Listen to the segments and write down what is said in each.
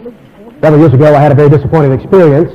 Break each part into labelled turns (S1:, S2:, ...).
S1: Several years ago, I had a very disappointing experience.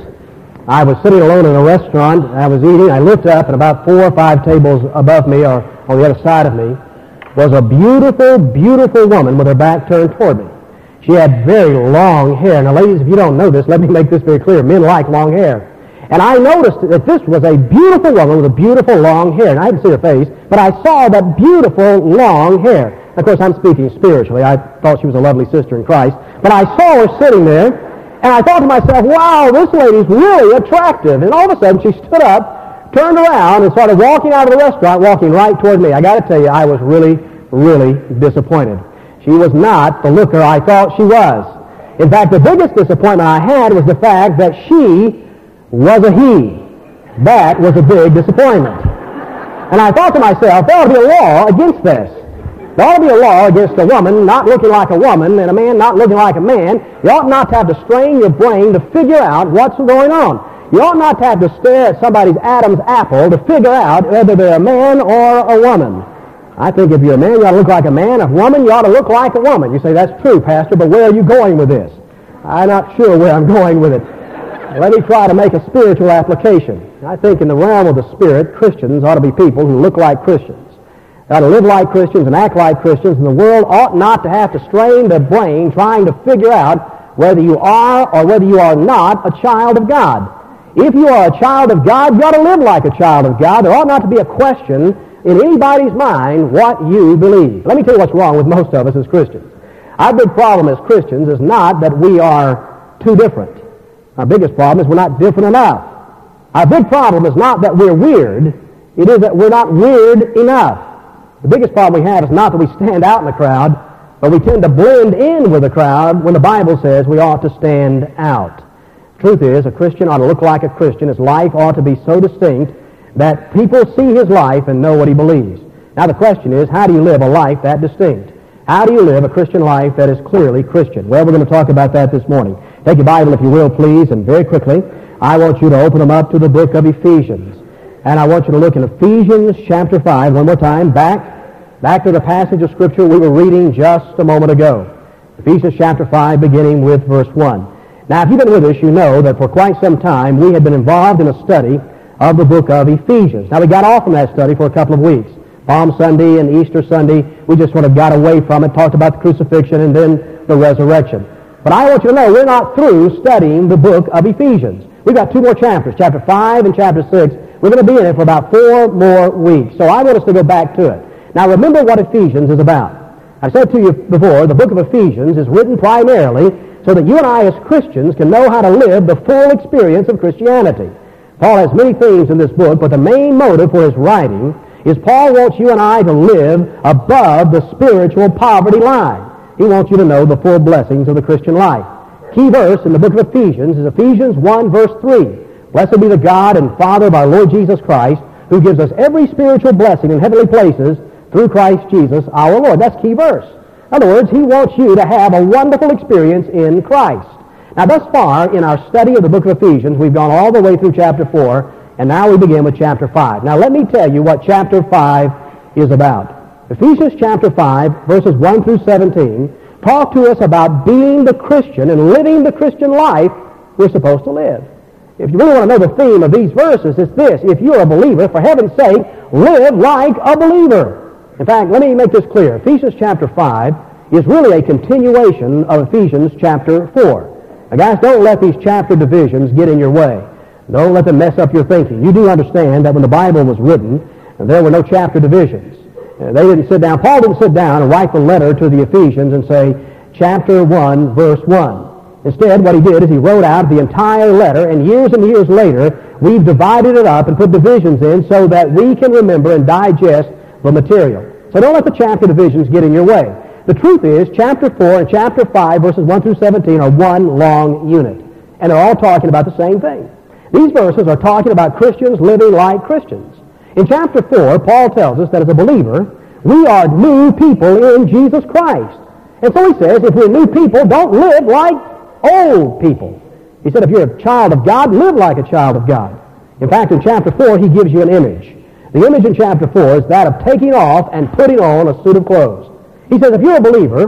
S1: I was sitting alone in a restaurant. I was eating. I looked up, and about 4 or 5 tables above me, or on the other side of me, was a beautiful, beautiful woman with her back turned toward me. She had very long hair. Now, ladies, if you don't know this, let me make this very clear. Men like long hair. And I noticed that this was a beautiful woman with a beautiful long hair. And I didn't see her face, but I saw that beautiful long hair. Of course, I'm speaking spiritually. I thought she was a lovely sister in Christ. But I saw her sitting there, and I thought to myself, wow, this lady's really attractive. And all of a sudden, she stood up, turned around, and started walking out of the restaurant, walking right toward me. I got to tell you, I was really, really disappointed. She was not the looker I thought she was. In fact, the biggest disappointment I had was the fact that she was a he. That was a big disappointment. And I thought to myself, there ought to be a law against this. There ought to be a law against a woman not looking like a woman and a man not looking like a man. You ought not to have to strain your brain to figure out what's going on. You ought not to have to stare at somebody's Adam's apple to figure out whether they're a man or a woman. I think if you're a man, you ought to look like a man. If a woman, you ought to look like a woman. You say, that's true, Pastor, but where are you going with this? I'm not sure where I'm going with it. Let me try to make a spiritual application. I think in the realm of the Spirit, Christians ought to be people who look like Christians. They ought to live like Christians and act like Christians, and the world ought not to have to strain their brain trying to figure out whether you are or whether you are not a child of God. If you are a child of God, you ought to live like a child of God. There ought not to be a question in anybody's mind what you believe. Let me tell you what's wrong with most of us as Christians. Our big problem as Christians is not that we are too different. Our biggest problem is we're not different enough. Our big problem is not that we're weird. It is that we're not weird enough. The biggest problem we have is not that we stand out in the crowd, but we tend to blend in with the crowd when the Bible says we ought to stand out. The truth is, a Christian ought to look like a Christian. His life ought to be so distinct that people see his life and know what he believes. Now the question is, how do you live a life that distinct? How do you live a Christian life that is clearly Christian? Well, we're going to talk about that this morning. Take your Bible, if you will, please, and very quickly, I want you to open them up to the book of Ephesians. And I want you to look in Ephesians chapter 5 one more time, back to the passage of Scripture we were reading just a moment ago. Ephesians chapter 5, beginning with verse 1. Now, if you've been with us, you know that for quite some time we have been involved in a study of the book of Ephesians. Now, we got off from that study for a couple of weeks. Palm Sunday and Easter Sunday, we just sort of got away from it, talked about the crucifixion and then the resurrection. But I want you to know we're not through studying the book of Ephesians. We've got 2 more chapters, chapter 5 and chapter 6. We're going to be in it for about 4 more weeks. So I want us to go back to it. Now remember what Ephesians is about. I've said to you before, the book of Ephesians is written primarily so that you and I as Christians can know how to live the full experience of Christianity. Paul has many themes in this book, but the main motive for his writing is Paul wants you and I to live above the spiritual poverty line. He wants you to know the full blessings of the Christian life. Key verse in the book of Ephesians is Ephesians 1, verse 3. Blessed be the God and Father of our Lord Jesus Christ, who gives us every spiritual blessing in heavenly places through Christ Jesus our Lord. That's key verse. In other words, he wants you to have a wonderful experience in Christ. Now, thus far, in our study of the book of Ephesians, we've gone all the way through chapter 4, and now we begin with chapter 5. Now, let me tell you what chapter 5 is about. Ephesians chapter 5, verses 1 through 17, talk to us about being the Christian and living the Christian life we're supposed to live. If you really want to know the theme of these verses, it's this. If you're a believer, for heaven's sake, live like a believer. In fact, let me make this clear. Ephesians chapter 5 is really a continuation of Ephesians chapter 4. Now, guys, don't let these chapter divisions get in your way. Don't let them mess up your thinking. You do understand that when the Bible was written, there were no chapter divisions. They didn't sit down. Paul didn't sit down and write the letter to the Ephesians and say, chapter 1, verse 1. Instead, what he did is he wrote out the entire letter, and years later, we've divided it up and put divisions in so that we can remember and digest the material. So don't let the chapter divisions get in your way. The truth is, chapter 4 and chapter 5, verses 1 through 17, are one long unit. And they're all talking about the same thing. These verses are talking about Christians living like Christians. In chapter 4, Paul tells us that as a believer, we are new people in Jesus Christ. And so he says, if we're new people, don't live like old people. He said, if you're a child of God, live like a child of God. In fact, in chapter 4, he gives you an image. The image in chapter 4 is that of taking off and putting on a suit of clothes. He says, if you're a believer,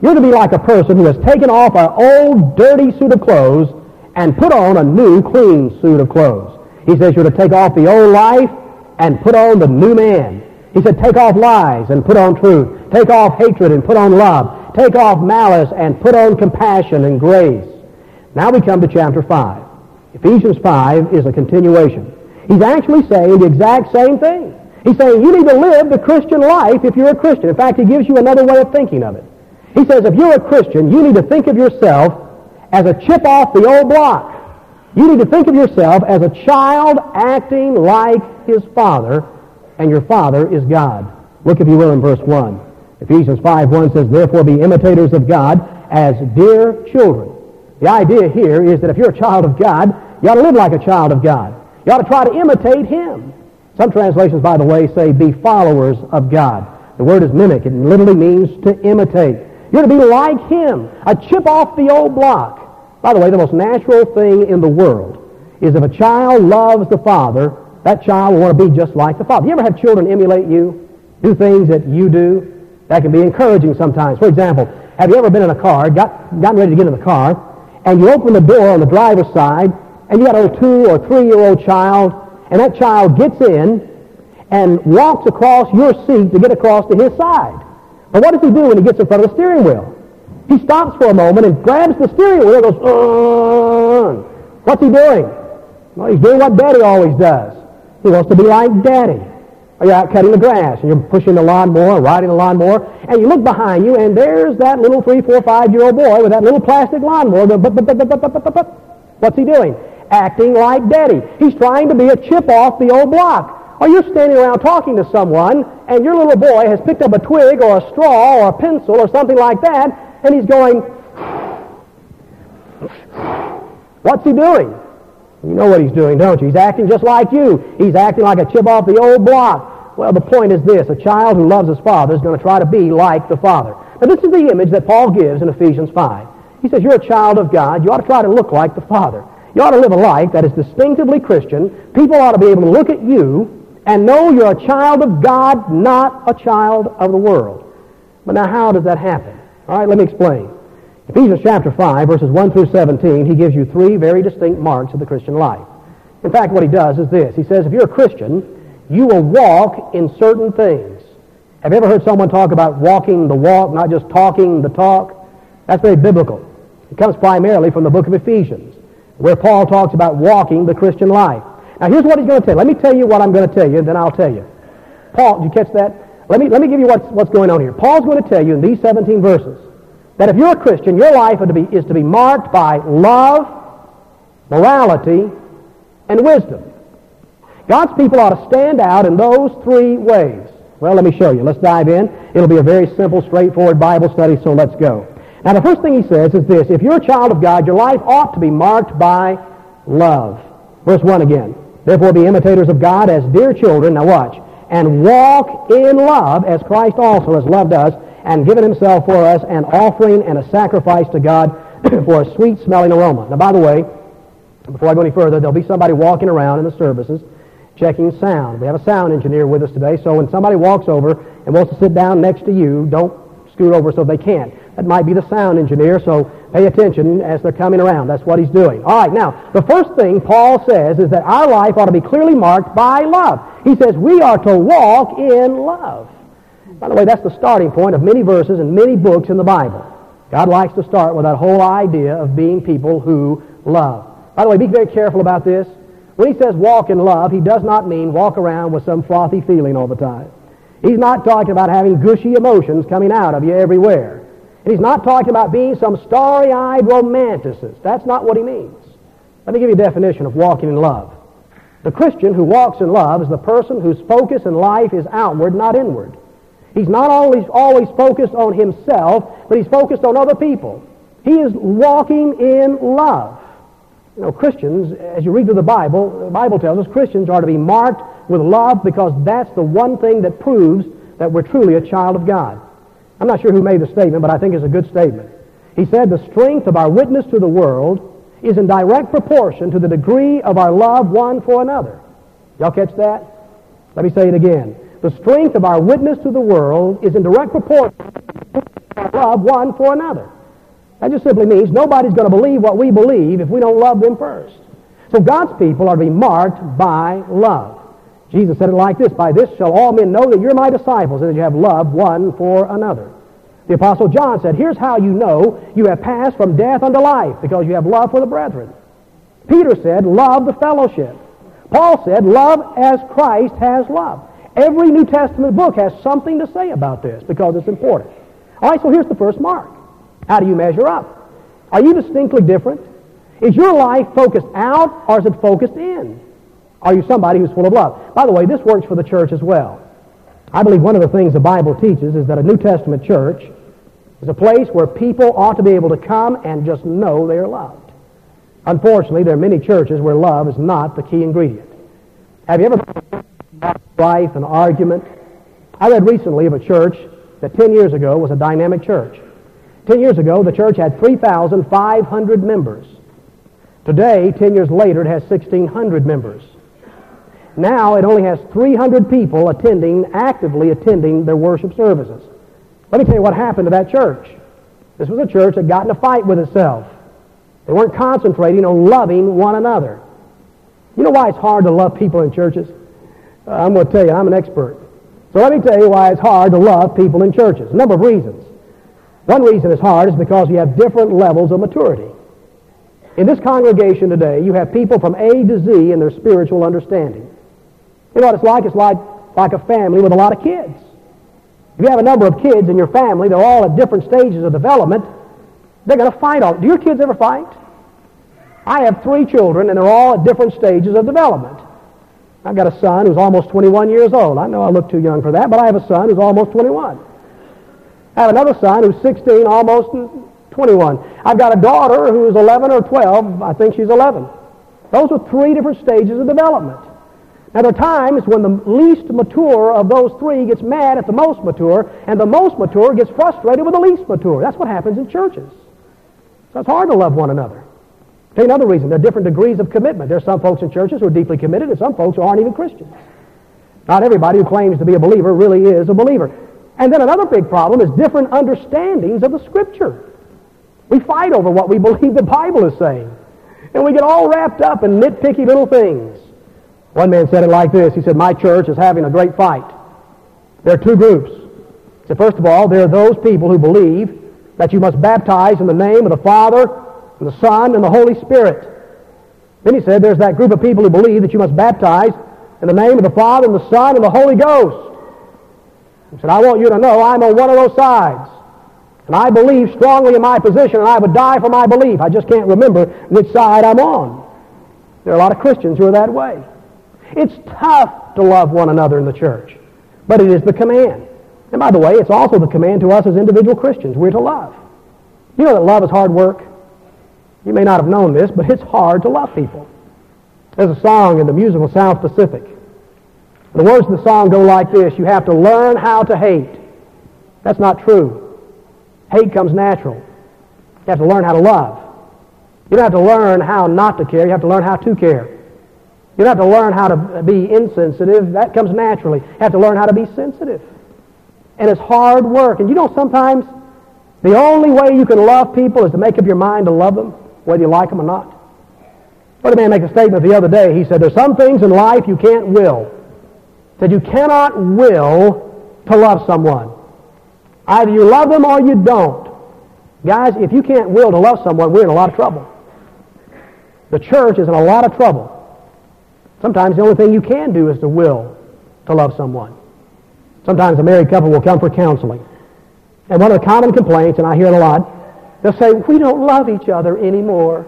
S1: You're to be like a person who has taken off an old, dirty suit of clothes and put on a new, clean suit of clothes. He says you're to take off the old life and put on the new man. He said take off lies and put on truth. Take off hatred and put on love. Take off malice and put on compassion and grace. Now we come to chapter 5. Ephesians 5 is a continuation. He's actually saying the exact same thing. He's saying you need to live the Christian life if you're a Christian. In fact, he gives you another way of thinking of it. He says if you're a Christian, you need to think of yourself as a chip off the old block. You need to think of yourself as a child acting like his father, and your father is God. Look, if you will, in verse 1. Ephesians 5:1 says, therefore be imitators of God as dear children. The idea here is that if you're a child of God, you ought to live like a child of God. You ought to try to imitate him. Some translations, by the way, say be followers of God. The word is mimic. It literally means to imitate. You're to be like him, a chip off the old block. By the way, the most natural thing in the world is if a child loves the father, that child will want to be just like the father. You ever have children emulate you, do things that you do? That can be encouraging sometimes. For example, have you ever been in a car, gotten ready to get in the car, and you open the door on the driver's side, and you got a little 2 or 3-year-old child, and that child gets in and walks across your seat to get across to his side. But what does he do when he gets in front of the steering wheel? He stops for a moment and grabs the steering wheel and goes, what's he doing? Well, he's doing what Daddy always does. He wants to be like Daddy. Or you're out cutting the grass, and you're pushing the lawnmower, riding the lawnmower, and you look behind you, and there's that little 3, 4, 5-year-old boy with that little plastic lawnmower going, what's he doing? Acting like Daddy. He's trying to be a chip off the old block. Or you're standing around talking to someone, and your little boy has picked up a twig or a straw or a pencil or something like that, and he's going, what's he doing? You know what he's doing, don't you? He's acting just like you. He's acting like a chip off the old block. Well, the point is this. A child who loves his father is going to try to be like the father. Now, this is the image that Paul gives in Ephesians 5. He says, you're a child of God. You ought to try to look like the father. You ought to live a life that is distinctively Christian. People ought to be able to look at you and know you're a child of God, not a child of the world. But now, how does that happen? All right, let me explain. Ephesians chapter 5, verses 1 through 17, he gives you 3 very distinct marks of the Christian life. In fact, what he does is this. He says, if you're a Christian, you will walk in certain things. Have you ever heard someone talk about walking the walk, not just talking the talk? That's very biblical. It comes primarily from the book of Ephesians, where Paul talks about walking the Christian life. Now, here's what he's going to tell you. Let me tell you what I'm going to tell you, and then I'll tell you. Paul, did you catch that? Let me give you what's going on here. Paul's going to tell you in these 17 verses that if you're a Christian, your life is to be marked by love, morality, and wisdom. God's people ought to stand out in those 3 ways. Well, let me show you. Let's dive in. It'll be a very simple, straightforward Bible study, so let's go. Now, the first thing he says is this. If you're a child of God, your life ought to be marked by love. Verse 1 again. Therefore, be imitators of God as dear children. Now watch. And walk in love as Christ also has loved us and given himself for us, an offering and a sacrifice to God for a sweet-smelling aroma. Now, by the way, before I go any further, there'll be somebody walking around in the services checking sound. We have a sound engineer with us today, so when somebody walks over and wants to sit down next to you, don't scoot over so they can't. That might be the sound engineer, so pay attention as they're coming around. That's what he's doing. All right, now, the first thing Paul says is that our life ought to be clearly marked by love. He says we are to walk in love. By the way, that's the starting point of many verses and many books in the Bible. God likes to start with that whole idea of being people who love. By the way, be very careful about this. When he says walk in love, he does not mean walk around with some frothy feeling all the time. He's not talking about having gushy emotions coming out of you everywhere. And he's not talking about being some starry-eyed romanticist. That's not what he means. Let me give you a definition of walking in love. The Christian who walks in love is the person whose focus in life is outward, not inward. He's not always focused on himself, but he's focused on other people. He is walking in love. You know, Christians, as you read through the Bible tells us Christians are to be marked with love because that's the one thing that proves that we're truly a child of God. I'm not sure who made the statement, but I think it's a good statement. He said the strength of our witness to the world is in direct proportion to the degree of our love one for another. Y'all catch that? Let me say it again. the strength of our witness to the world is in direct proportion to our love one for another. That just simply means nobody's going to believe what we believe if we don't love them first. So God's people are to be marked by love. Jesus said it like this, "By this shall all men know that you're my disciples, and that you have love one for another." The Apostle John said, "Here's how you know you have passed from death unto life, because you have love for the brethren." Peter said, "Love the fellowship." Paul said, "Love as Christ has loved." Every New Testament book has something to say about this because it's important. All right, so here's the first mark. How do you measure up? Are you distinctly different? Is your life focused out, or is it focused in? Are you somebody who's full of love? By the way, this works for the church as well. I believe one of the things the Bible teaches is that a New Testament church is a place where people ought to be able to come and just know they are loved. Unfortunately, there are many churches where love is not the key ingredient. Have you ever had strife and argument? I read recently of a church that 10 years ago was a dynamic church. 10 years ago, the church had 3,500 members. Today, 10 years later, it has 1,600 members. Now it only has 300 people actively attending their worship services. Let me tell you what happened to that church. This was a church that got in a fight with itself. They weren't concentrating on loving one another. You know why it's hard to love people in churches? I'm going to tell you, I'm an expert. So let me tell you why it's hard to love people in churches. A number of reasons. One reason it's hard is because you have different levels of maturity. In this congregation today, you have people from A to Z in their spiritual understanding. You know what it's like? It's like a family with a lot of kids. If you have a number of kids in your family, they're all at different stages of development, they're going to fight. Do your kids ever fight? I have 3 children, and they're all at different stages of development. I've got a son who's almost 21 years old. I know I look too young for that, but I have a son who's almost 21. I have another son who's 16, almost 21. I've got a daughter who's 11 or 12. I think she's 11. Those are 3 different stages of development. Now, there are times when the least mature of those 3 gets mad at the most mature, and the most mature gets frustrated with the least mature. That's what happens in churches. So it's hard to love one another. I'll tell you another reason. There are different degrees of commitment. There are some folks in churches who are deeply committed, and some folks who aren't even Christians. Not everybody who claims to be a believer really is a believer. And then another big problem is different understandings of the Scripture. We fight over what we believe the Bible is saying. And we get all wrapped up in nitpicky little things. One man said it like this. He said, "My church is having a great fight. There are 2 groups. He said, first of all, there are those people who believe that you must baptize in the name of the Father, and the Son, and the Holy Spirit. Then he said, there's that group of people who believe that you must baptize in the name of the Father, and the Son, and the Holy Ghost. He said, I want you to know I'm on one of those sides. And I believe strongly in my position, and I would die for my belief. I just can't remember which side I'm on." There are a lot of Christians who are that way. It's tough to love one another in the church, but it is the command. And by the way, it's also the command to us as individual Christians. We're to love. You know that love is hard work? You may not have known this, but it's hard to love people. There's a song in the musical South Pacific. The words of the song go like this: you have to learn how to hate. That's not true. Hate comes natural. You have to learn how to love. You don't have to learn how not to care. You have to learn how to care. You don't have to learn how to be insensitive. That comes naturally. You have to learn how to be sensitive. And it's hard work. And you know, sometimes the only way you can love people is to make up your mind to love them, whether you like them or not. I heard a man make a statement the other day. He said, there's some things in life you can't will. He said, you cannot will to love someone. Either you love them or you don't. Guys, if you can't will to love someone, we're in a lot of trouble. The church is in a lot of trouble. Sometimes the only thing you can do is to will to love someone. Sometimes a married couple will come for counseling. And one of the common complaints, and I hear it a lot, they'll say, we don't love each other anymore.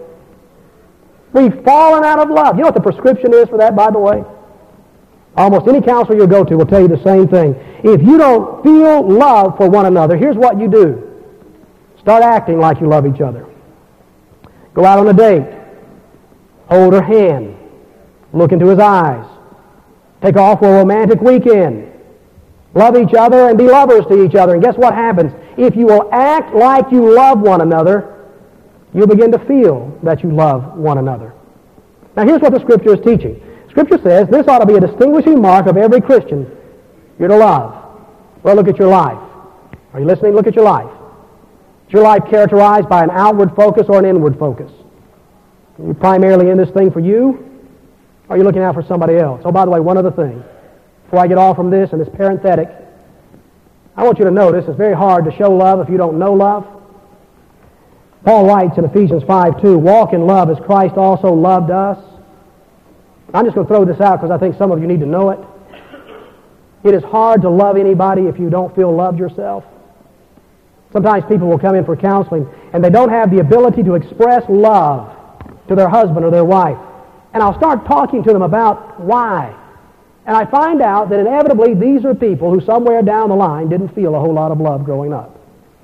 S1: We've fallen out of love. You know what the prescription is for that, by the way? Almost any counselor you'll go to will tell you the same thing. If you don't feel love for one another, here's what you do. Start acting like you love each other. Go out on a date. Hold her hand. Look into his eyes. Take off for a romantic weekend. Love each other and be lovers to each other. And guess what happens? If you will act like you love one another, you'll begin to feel that you love one another. Now here's what the Scripture is teaching. Scripture says this ought to be a distinguishing mark of every Christian. You're to love. Well, look at your life. Are you listening? Look at your life. Is your life characterized by an outward focus or an inward focus? Are you primarily in this thing for you? Or are you looking out for somebody else? Oh, by the way, one other thing. Before I get off from this and this parenthetic, I want you to notice it's very hard to show love if you don't know love. Paul writes in Ephesians 5:2, walk in love as Christ also loved us. I'm just going to throw this out because I think some of you need to know it. It is hard to love anybody if you don't feel loved yourself. Sometimes people will come in for counseling and they don't have the ability to express love to their husband or their wife. And I'll start talking to them about why. And I find out that inevitably these are people who somewhere down the line didn't feel a whole lot of love growing up.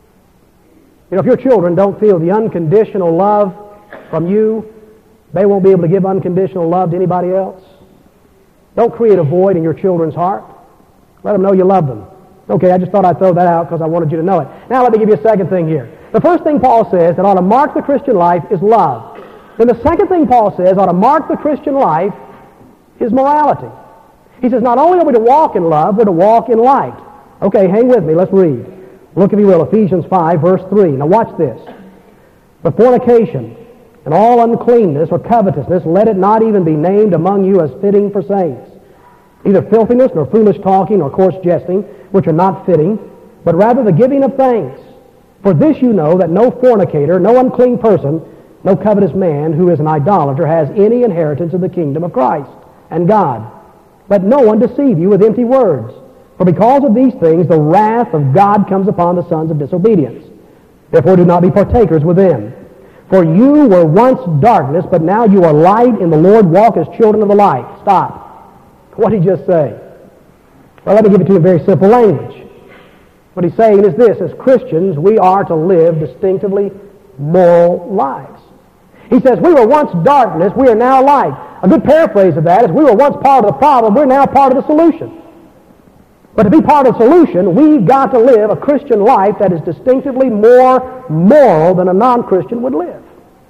S1: You know, if your children don't feel the unconditional love from you, they won't be able to give unconditional love to anybody else. Don't create a void in your children's heart. Let them know you love them. Okay, I just thought I'd throw that out because I wanted you to know it. Now let me give you a second thing here. The first thing Paul says that ought to mark the Christian life is love. Then the second thing Paul says ought to mark the Christian life is morality. He says not only are we to walk in love, we're to walk in light. Okay, hang with me. Let's read. Look, if you will, Ephesians 5, verse 3. Now watch this. But fornication and all uncleanness or covetousness, let it not even be named among you as fitting for saints. Neither filthiness, nor foolish talking, nor coarse jesting, which are not fitting, but rather the giving of thanks. For this you know, that no fornicator, no unclean person, no covetous man who is an idolater has any inheritance of the kingdom of Christ and God. Let no one deceive you with empty words. For because of these things the wrath of God comes upon the sons of disobedience. Therefore do not be partakers with them. For you were once darkness, but now you are light in the Lord. Walk as children of the light. Stop. What did he just say? Well, let me give it to you in very simple language. What he's saying is this: as Christians, we are to live distinctively moral lives. He says, we were once darkness, we are now light. A good paraphrase of that is, we were once part of the problem, we're now part of the solution. But to be part of the solution, we've got to live a Christian life that is distinctively more moral than a non-Christian would live.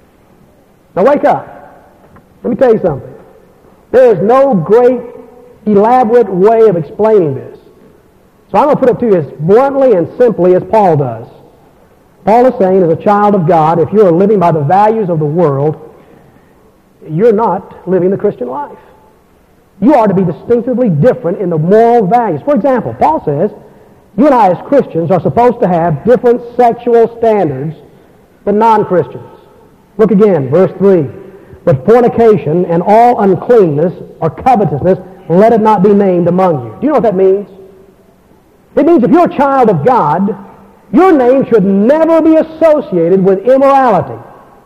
S1: Now wake up. Let me tell you something. There is no great, elaborate way of explaining this. So I'm going to put it to you as bluntly and simply as Paul does. Paul is saying, as a child of God, if you are living by the values of the world, you're not living the Christian life. You are to be distinctively different in the moral values. For example, Paul says, you and I as Christians are supposed to have different sexual standards than non-Christians. Look again, verse 3. But fornication and all uncleanness or covetousness, let it not be named among you. Do you know what that means? It means if you're a child of God, your name should never be associated with immorality,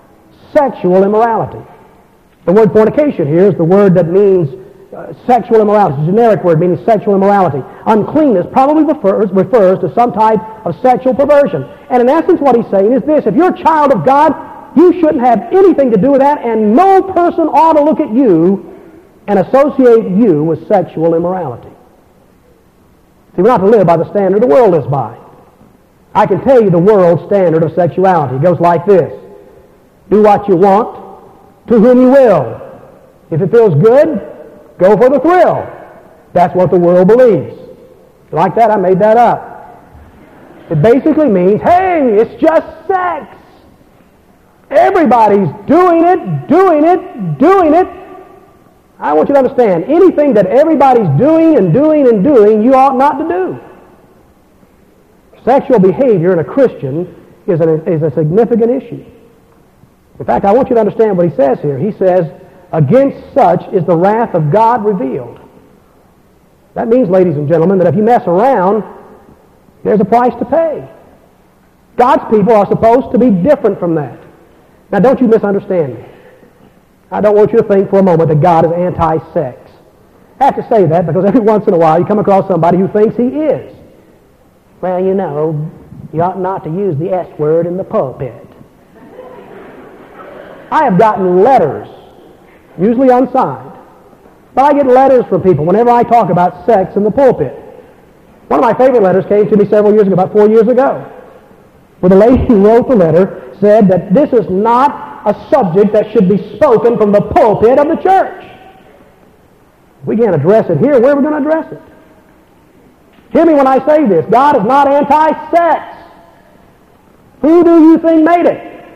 S1: sexual immorality. The word fornication here is the word that means sexual immorality. It's a generic word meaning sexual immorality. Uncleanness probably refers to some type of sexual perversion. And in essence what he's saying is this: if you're a child of God, you shouldn't have anything to do with that, and no person ought to look at you and associate you with sexual immorality. See, we're not to live by the standard the world is by. I can tell you the world's standard of sexuality. It goes like this: do what you want, to whom you will. If it feels good, go for the thrill. That's what the world believes. Like that, I made that up. It basically means, hey, it's just sex. Everybody's doing it. I want you to understand, anything that everybody's doing, you ought not to do. Sexual behavior in a Christian is a significant issue. In fact, I want you to understand what he says here. He says, against such is the wrath of God revealed. That means, ladies and gentlemen, that if you mess around, there's a price to pay. God's people are supposed to be different from that. Now, don't you misunderstand me. I don't want you to think for a moment that God is anti-sex. I have to say that because every once in a while you come across somebody who thinks he is. Well, you know, you ought not to use the S word in the pulpit. I have gotten letters, usually unsigned, but I get letters from people whenever I talk about sex in the pulpit. One of my favorite letters came to me several years ago, about 4 years ago, where the lady who wrote the letter said that this is not a subject that should be spoken from the pulpit of the church. We can't address it here. Where are we going to address it? Hear me when I say this. God is not anti-sex. Who do you think made it?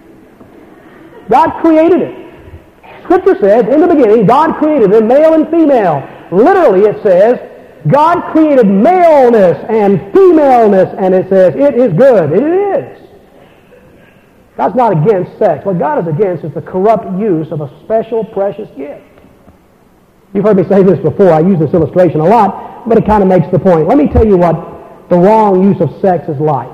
S1: God created it. Scripture says, in the beginning, God created them, male and female. Literally, it says, God created maleness and femaleness, and it says, it is good. It is. God's not against sex. What God is against is the corrupt use of a special, precious gift. You've heard me say this before. I use this illustration a lot, but it kind of makes the point. Let me tell you what the wrong use of sex is like.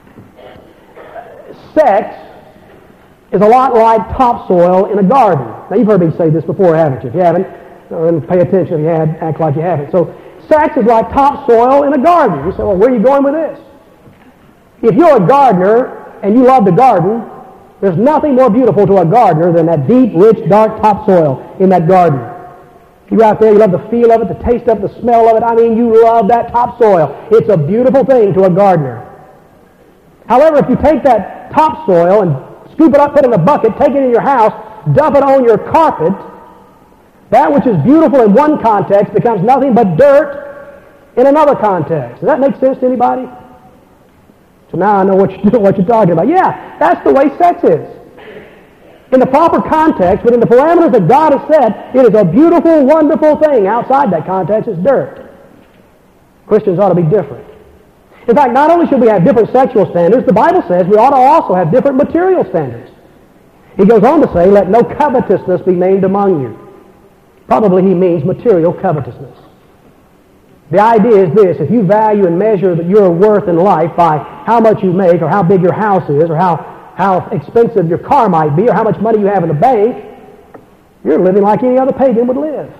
S1: Sex is a lot like topsoil in a garden. Now, you've heard me say this before, haven't you? If you haven't, then pay attention. If you had, act like you haven't. So, sex is like topsoil in a garden. You say, well, where are you going with this? If you're a gardener and you love to garden, there's nothing more beautiful to a gardener than that deep, rich, dark topsoil in that garden. You go out there, you love the feel of it, the taste of it, the smell of it. I mean, you love that topsoil. It's a beautiful thing to a gardener. However, if you take that topsoil and scoop it up, put it in a bucket, take it in your house, dump it on your carpet, that which is beautiful in one context becomes nothing but dirt in another context. Does that make sense to anybody? So now I know what you're talking about. Yeah, that's the way sex is. In the proper context, within the parameters that God has set, it is a beautiful, wonderful thing. Outside that context, it's dirt. Christians ought to be different. In fact, not only should we have different sexual standards, the Bible says we ought to also have different material standards. He goes on to say, let no covetousness be named among you. Probably he means material covetousness. The idea is this: if you value and measure your worth in life by how much you make, or how big your house is, or how expensive your car might be, or how much money you have in the bank, you're living like any other pagan would live.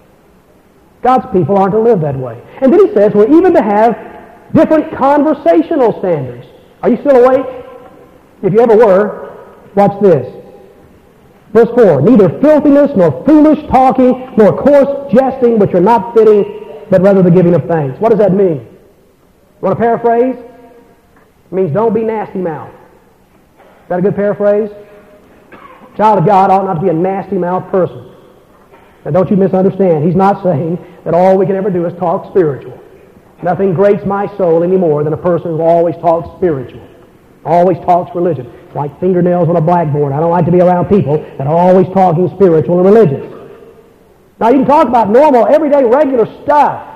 S1: God's people aren't to live that way. And then he says we're even to have different conversational standards. Are you still awake? If you ever were, watch this. Verse 4, neither filthiness, nor foolish talking, nor coarse jesting, which are not fitting, but rather the giving of thanks. What does that mean? You want to paraphrase? It means don't be nasty mouth. Is that a good paraphrase? Child of God ought not to be a nasty mouth person. Now don't you misunderstand. He's not saying that all we can ever do is talk spiritual. Nothing grates my soul any more than a person who always talks spiritual, always talks religion. It's like fingernails on a blackboard. I don't like to be around people that are always talking spiritual and religious. Now you can talk about normal, everyday, regular stuff,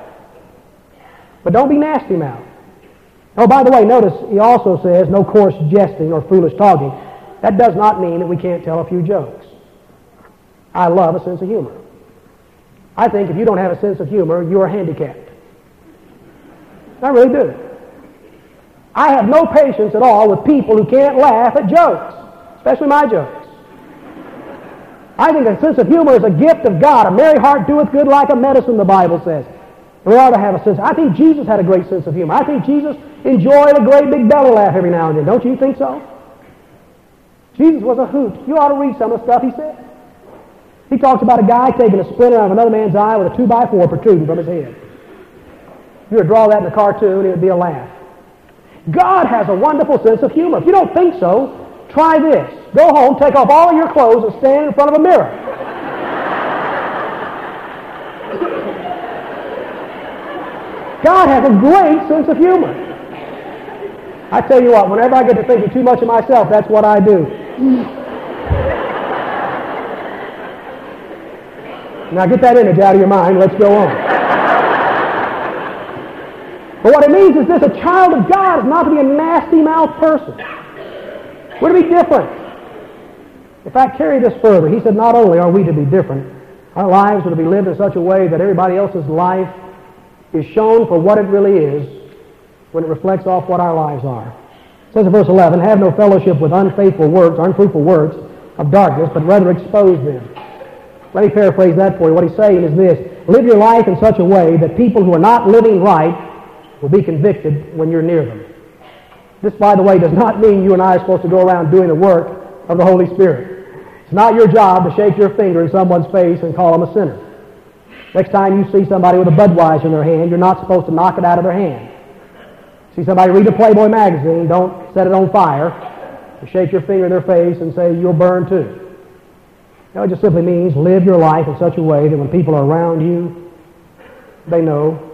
S1: but don't be nasty mouth. Oh, by the way, notice he also says no coarse jesting or foolish talking. That does not mean that we can't tell a few jokes. I love a sense of humor. I think if you don't have a sense of humor, you are handicapped. I really do. I have no patience at all with people who can't laugh at jokes, especially my jokes. I think a sense of humor is a gift of God. A merry heart doeth good like a medicine, the Bible says. We ought to have a sense. I think Jesus had a great sense of humor. I think Jesus enjoyed a great big belly laugh every now and then. Don't you think so? Jesus was a hoot. You ought to read some of the stuff he said. He talks about a guy taking a splinter out of another man's eye with a 2x4 protruding from his head. You would draw that in a cartoon, it would be a laugh. God has a wonderful sense of humor. If you don't think so, try this. Go home, take off all of your clothes, and stand in front of a mirror. God has a great sense of humor. I tell you what, whenever I get to thinking too much of myself, that's what I do. Now get that image out of your mind. Let's go on. But what it means is this: a child of God is not to be a nasty-mouthed person. We're to be different. In fact, carry this further. He said not only are we to be different, our lives are to be lived in such a way that everybody else's life is shown for what it really is when it reflects off what our lives are. It says in verse 11, have no fellowship with unfaithful works, or unfruitful works of darkness, but rather expose them. Let me paraphrase that for you. What he's saying is this: live your life in such a way that people who are not living right will be convicted when you're near them. This, by the way, does not mean you and I are supposed to go around doing the work of the Holy Spirit. It's not your job to shake your finger in someone's face and call them a sinner. Next time you see somebody with a Budweiser in their hand, you're not supposed to knock it out of their hand. See somebody read a Playboy magazine, don't set it on fire. You shake your finger in their face and say, you'll burn too. No, it just simply means live your life in such a way that when people are around you, they know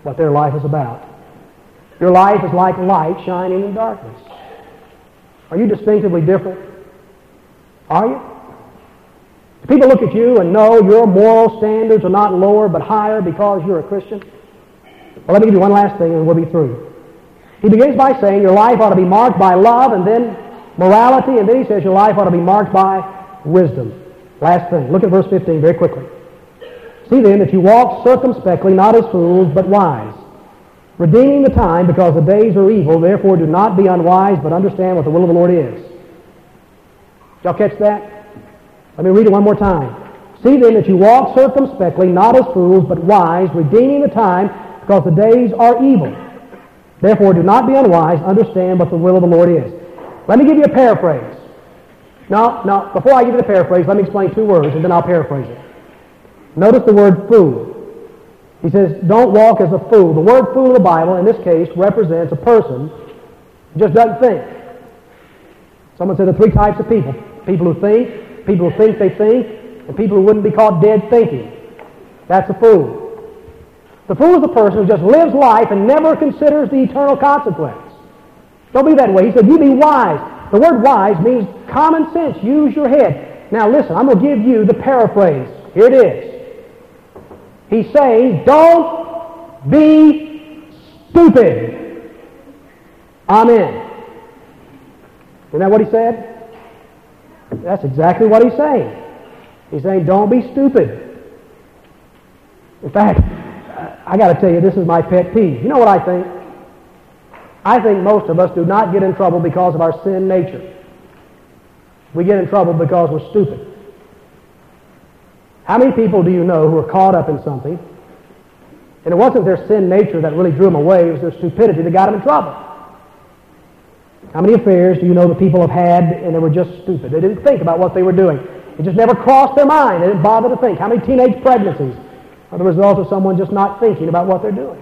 S1: what their life is about. Your life is like light shining in darkness. Are you distinctively different? Are you? Do people look at you and know your moral standards are not lower but higher because you're a Christian? Well, let me give you one last thing and we'll be through. He begins by saying your life ought to be marked by love and then morality, and then he says your life ought to be marked by wisdom. Last thing. Look at verse 15 very quickly. See then that you walk circumspectly, not as fools, but wise, redeeming the time because the days are evil. Therefore do not be unwise, but understand what the will of the Lord is. Did y'all catch that? Let me read it one more time. See then that you walk circumspectly, not as fools, but wise, redeeming the time because the days are evil. Therefore do not be unwise, understand what the will of the Lord is. Let me give you a paraphrase. Now, before I give you the paraphrase, let me explain two words, and then I'll paraphrase it. Notice the word fool. He says, don't walk as a fool. The word fool in the Bible, in this case, represents a person who just doesn't think. Someone said there are three types of people. People who think they think, and people who wouldn't be caught dead thinking. That's a fool. The fool is a person who just lives life and never considers the eternal consequence. Don't be that way. He said, you be wise. The word wise means common sense. Use your head. Now listen, I'm going to give you the paraphrase. Here it is. He's saying, don't be stupid. Amen. Isn't that what he said? That's exactly what he's saying. He's saying, don't be stupid. In fact, I got to tell you, this is my pet peeve. You know what I think? I think most of us do not get in trouble because of our sin nature. We get in trouble because we're stupid. How many people do you know who are caught up in something, and it wasn't their sin nature that really drew them away, it was their stupidity that got them in trouble? How many affairs do you know that people have had and they were just stupid? They didn't think about what they were doing. It just never crossed their mind. They didn't bother to think. How many teenage pregnancies are the result of someone just not thinking about what they're doing?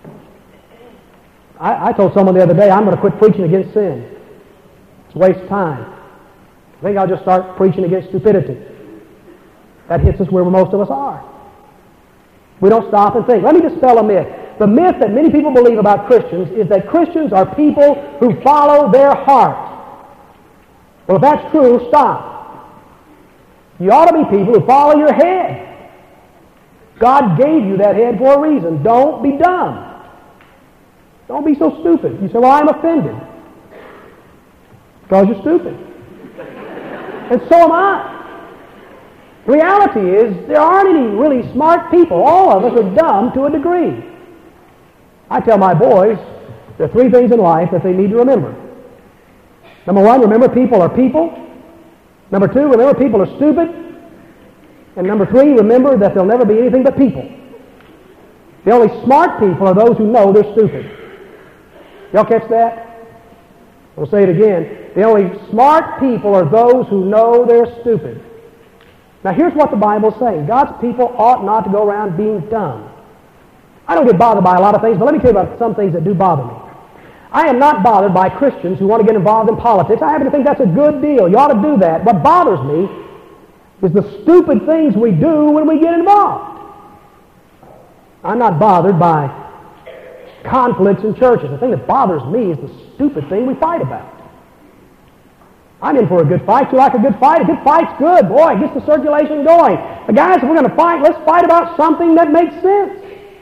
S1: I told someone the other day, I'm going to quit preaching against sin. It's a waste of time. I think I'll just start preaching against stupidity. That hits us where most of us are. We don't stop and think. Let me dispel a myth. The myth that many people believe about Christians is that Christians are people who follow their heart. Well, if that's true, stop. You ought to be people who follow your head. God gave you that head for a reason. Don't be dumb. Don't be so stupid. You say, well, I'm offended. Because you're stupid. And so am I. The reality is, there aren't any really smart people. All of us are dumb to a degree. I tell my boys, there are three things in life that they need to remember. Number one, remember people are people. Number two, remember people are stupid. And number three, remember that they'll never be anything but people. The only smart people are those who know they're stupid. Y'all catch that? We'll say it again. The only smart people are those who know they're stupid. Now here's what the Bible's saying. God's people ought not to go around being dumb. I don't get bothered by a lot of things, but let me tell you about some things that do bother me. I am not bothered by Christians who want to get involved in politics. I happen to think that's a good deal. You ought to do that. What bothers me is the stupid things we do when we get involved. I'm not bothered by conflicts in churches. The thing that bothers me is the stupid thing we fight about. I'm in for a good fight. You like a good fight? A good fight's good. Boy, it gets the circulation going. But guys, if we're going to fight, let's fight about something that makes sense.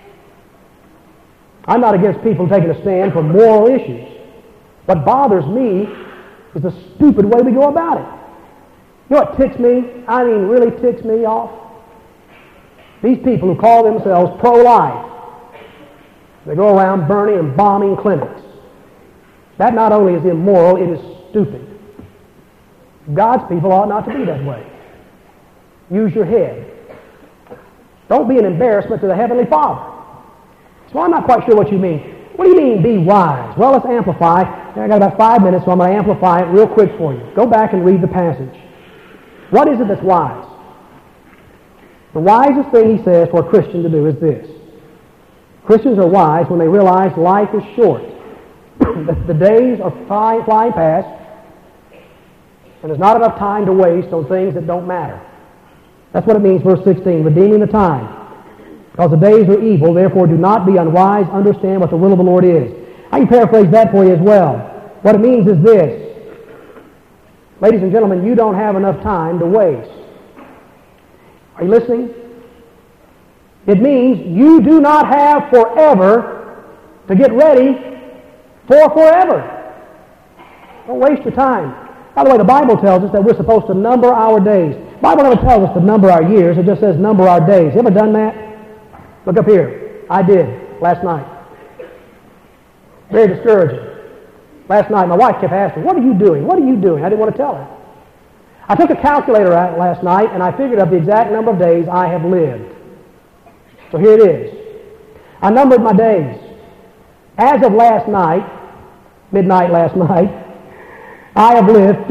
S1: I'm not against people taking a stand for moral issues. What bothers me is the stupid way we go about it. You know what ticks me? I mean, really ticks me off? These people who call themselves pro-life. They go around burning and bombing clinics. That not only is immoral, it is stupid. God's people ought not to be that way. Use your head. Don't be an embarrassment to the Heavenly Father. So I'm not quite sure what you mean. What do you mean, be wise? Well, let's amplify. I got about 5 minutes, so I'm going to amplify it real quick for you. Go back and read the passage. What is it that's wise? The wisest thing he says for a Christian to do is this. Christians are wise when they realize life is short. The days are flying past, and there's not enough time to waste on things that don't matter. That's what it means, verse 16, redeeming the time. because the days are evil. Therefore do not be unwise. Understand what the will of the Lord is. I can paraphrase that for you as well. What it means is this. Ladies and gentlemen, you don't have enough time to waste. Are you listening? It means you do not have forever to get ready for forever. Don't waste your time. By the way, the Bible tells us that we're supposed to number our days. The Bible never tells us to number our years. It just says number our days. You ever done that? Look up here. I did last night. Very discouraging. Last night, my wife kept asking, what are you doing? What are you doing? I didn't want to tell her. I took a calculator out last night, and I figured up the exact number of days I have lived. So here it is. I numbered my days. As of last night, midnight last night, I have lived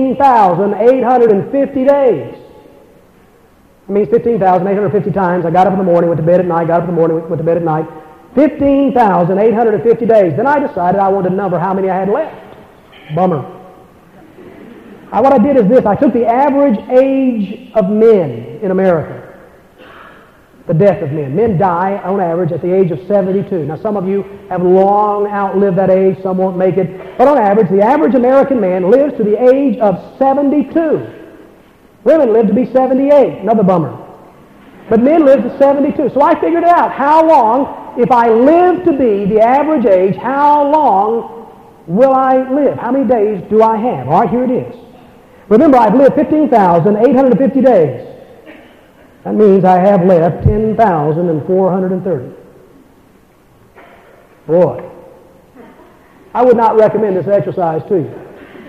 S1: 15,850 days. It means 15,850 times. I got up in the morning, went to bed at night, got up in the morning, went to bed at night. 15,850 days. Then I decided I wanted to number how many I had left. Bummer. What I did is this. I took the average age of men in America. The death of men. Men die, on average, at the age of 72. Now, some of you have long outlived that age. Some won't make it. But on average, the average American man lives to the age of 72. Women live to be 78. Another bummer. But men live to 72. So I figured out how long, if I live to be the average age, how long will I live? How many days do I have? All right, here it is. Remember, I've lived 15,850 days. That means I have left 10,430. Boy, I would not recommend this exercise to you.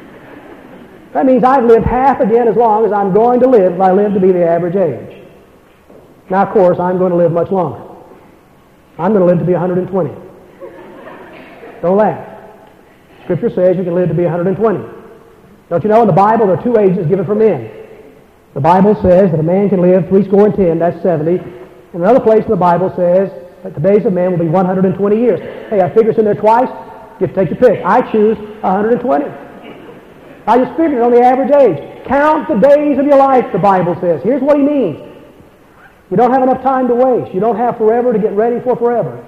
S1: That means I've lived half again as long as I'm going to live if I live to be the average age. Now, of course, I'm going to live much longer. I'm going to live to be 120. Don't laugh. Scripture says you can live to be 120. Don't you know in the Bible there are two ages given for men? The Bible says that a man can live 70, that's 70. And another place in the Bible says that the days of man will be 120 years. Hey, I figure it's in there twice. You have to take your pick. I choose 120. I just figured on the average age. Count the days of your life, the Bible says. Here's what he means. You don't have enough time to waste. You don't have forever to get ready for forever.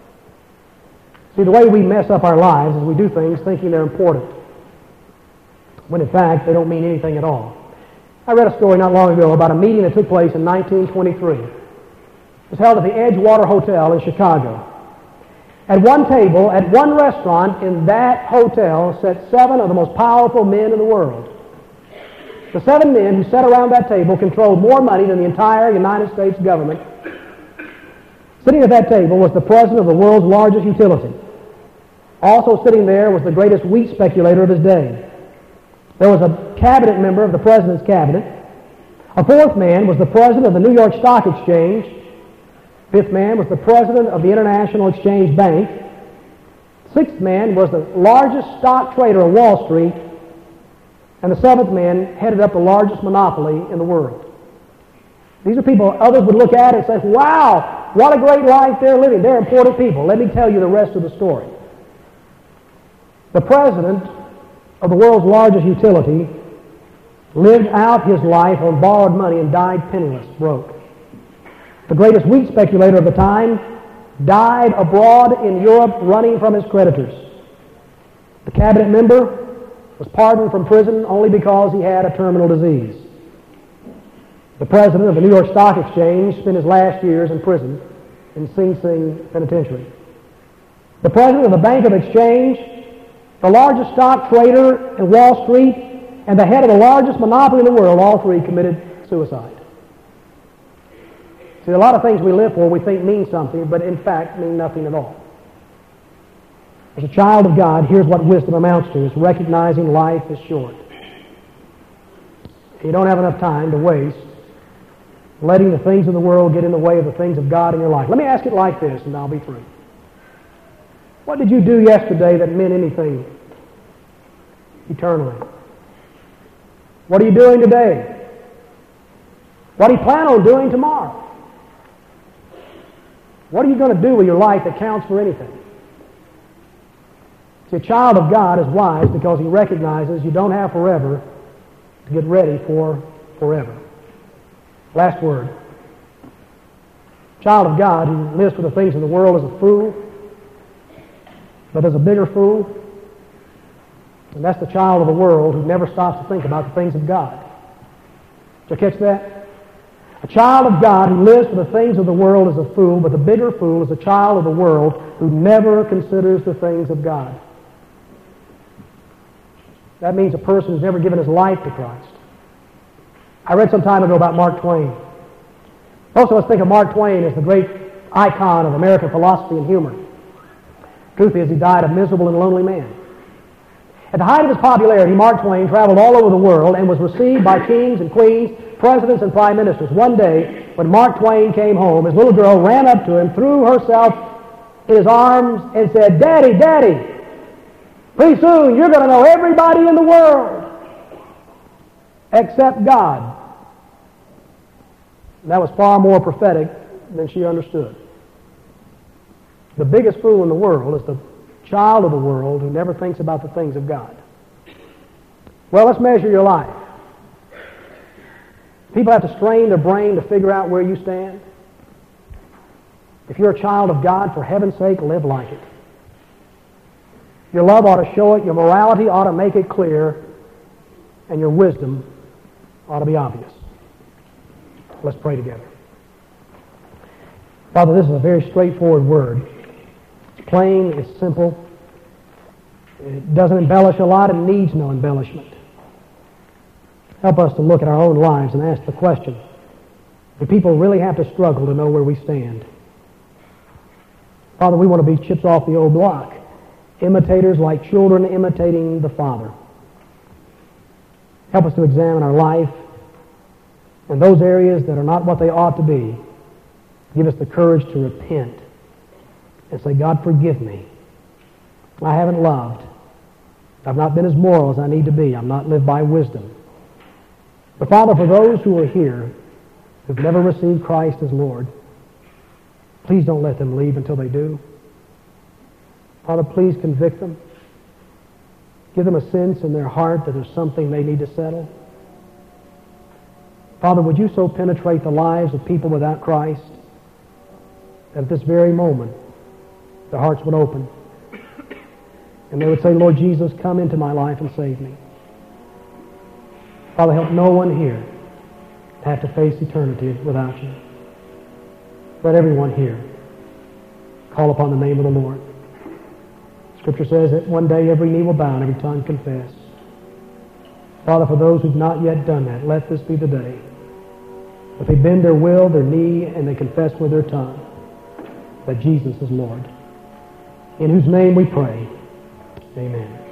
S1: See, the way we mess up our lives is we do things thinking they're important, when in fact they don't mean anything at all. I read a story not long ago about a meeting that took place in 1923. It was held at the Edgewater Hotel in Chicago. At one table, at one restaurant in that hotel, sat 7 of the most powerful men in the world. The 7 men who sat around that table controlled more money than the entire United States government. Sitting at that table was the president of the world's largest utility. Also sitting there was the greatest wheat speculator of his day. There was a cabinet member of the president's cabinet. A fourth man was the president of the New York Stock Exchange. Fifth man was the president of the International Exchange Bank. Sixth man was the largest stock trader on Wall Street. And the seventh man headed up the largest monopoly in the world. These are people others would look at and say, wow, what a great life they're living. They're important people. Let me tell you the rest of the story. The president of the world's largest utility lived out his life on borrowed money and died penniless, broke. The greatest wheat speculator of the time died abroad in Europe running from his creditors. The cabinet member was pardoned from prison only because he had a terminal disease. The president of the New York Stock Exchange spent his last years in prison in Sing Sing Penitentiary. The president of the Bank of Exchange, the largest stock trader in Wall Street, and the head of the largest monopoly in the world, all three committed suicide. See, a lot of things we live for we think mean something, but in fact mean nothing at all. As a child of God, here's what wisdom amounts to. It's recognizing life is short. You don't have enough time to waste letting the things of the world get in the way of the things of God in your life. Let me ask it like this, and I'll be through. What did you do yesterday that meant anything eternally? What are you doing today? What do you plan on doing tomorrow? What are you going to do with your life that counts for anything? See, a child of God is wise because he recognizes you don't have forever to get ready for forever. Last word. child of God who lives for the things of the world is a fool, but there's a bigger fool, and that's the child of the world who never stops to think about the things of God. Did you catch that? A child of God who lives for the things of the world is a fool, but the bigger fool is a child of the world who never considers the things of God. That means a person who's never given his life to Christ. I read some time ago about Mark Twain. Most of us think of Mark Twain as the great icon of American philosophy and humor. Truth is, he died a miserable and lonely man. At the height of his popularity, Mark Twain traveled all over the world and was received by kings and queens, presidents and prime ministers. One day, when Mark Twain came home, his little girl ran up to him, threw herself in his arms, and said, "Daddy, Daddy, pretty soon you're going to know everybody in the world except God." And that was far more prophetic than she understood. The biggest fool in the world is the child of the world who never thinks about the things of God. Well, let's measure your life. People have to strain their brain to figure out where you stand. If you're a child of God, for heaven's sake, live like it. Your love ought to show it, your morality ought to make it clear, and your wisdom ought to be obvious. Let's pray together. Father, this is a very straightforward word. It's plain, it's simple. It doesn't embellish a lot, and needs no embellishment. Help us to look at our own lives and ask the question, do people really have to struggle to know where we stand? Father, we want to be chips off the old block, imitators like children imitating the Father. Help us to examine our life and those areas that are not what they ought to be. Give us the courage to repent and say, God, forgive me. I haven't loved. I've not been as moral as I need to be. I've not lived by wisdom. But Father, for those who are here who've never received Christ as Lord, please don't let them leave until they do. Father, please convict them. Give them a sense in their heart that there's something they need to settle. Father, would you so penetrate the lives of people without Christ that at this very moment their hearts would open and they would say, Lord Jesus, come into my life and save me. Father, help no one here to have to face eternity without you. Let everyone here call upon the name of the Lord. Scripture says that one day every knee will bow and every tongue confess. Father, for those who've not yet done that, let this be the day that they bend their will, their knee, and they confess with their tongue that Jesus is Lord. In whose name we pray. Amen.